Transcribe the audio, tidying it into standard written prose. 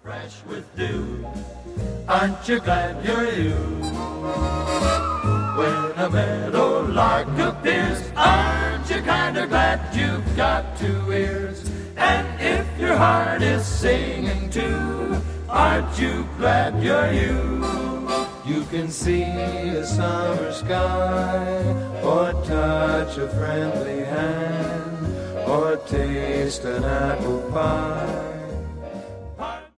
Fresh with dew, aren't you glad you're you? When a meadowlark appears, aren't you kinda glad you've got two ears? And if your heart is singing too, aren't you glad you're you? You can see a summer sky, or touch a friendly hand, or taste an apple pie.